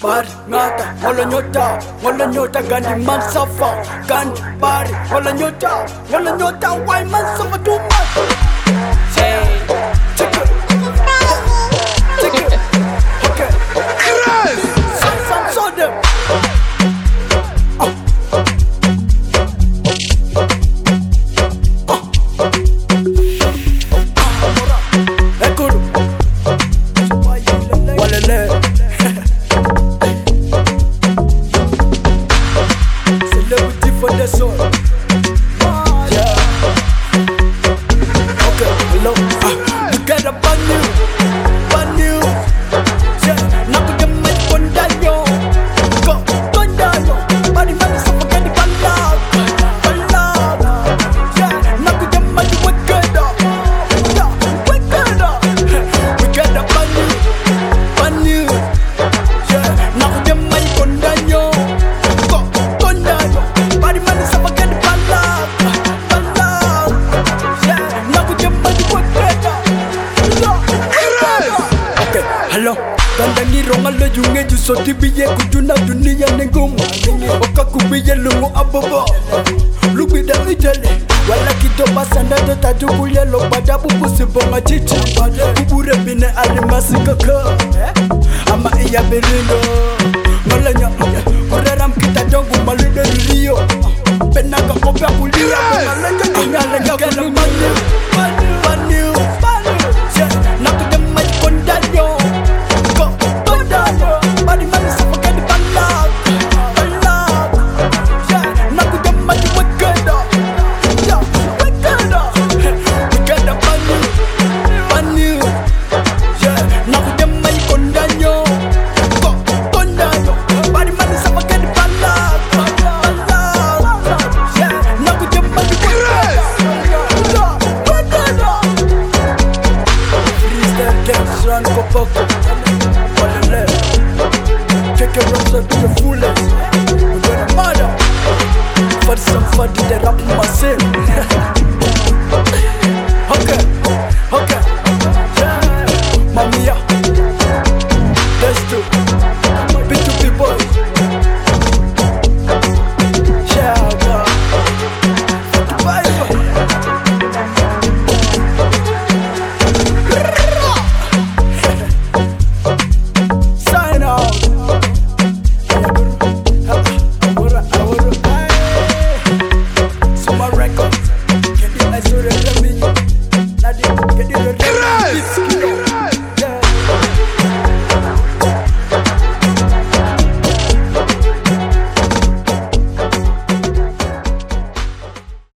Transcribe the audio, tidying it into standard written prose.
Bari ngata ngola nyota gandi man safa gandi bari ngola nyota why man safa too much. Check it. Okay. So them. Ekuru. Walele. Celebrity for the soul. Yeah. Okay, hello. You got a brand new. Yeah, naku jamme kondanyo. Go, kondanyo. Bari mani safa gani bala. Yeah, naku jamme wekeda. Yeah, wekeda. We got a brand new. Yeah, naku jamme kondanyo. Go, kondanyo. Bari mani safa gani bala. Yeah, naku jamme wekeda. Okay, hello. Kandani ronga junge ju soti biye kujuna dunia nengumu. Oka kubiye lungu abobo. Lubi da ijele. Wala kito basanda to tajukuye lo bada bubu sibonga chichi. Kubure bine alimasi kaka. Ama iya berindo. Nolenya kureram kita dongu malude rio. Penaka kopya kulia. Penalenya kinyalenga kena manu. Run, go, walele. Check your rums up to the food.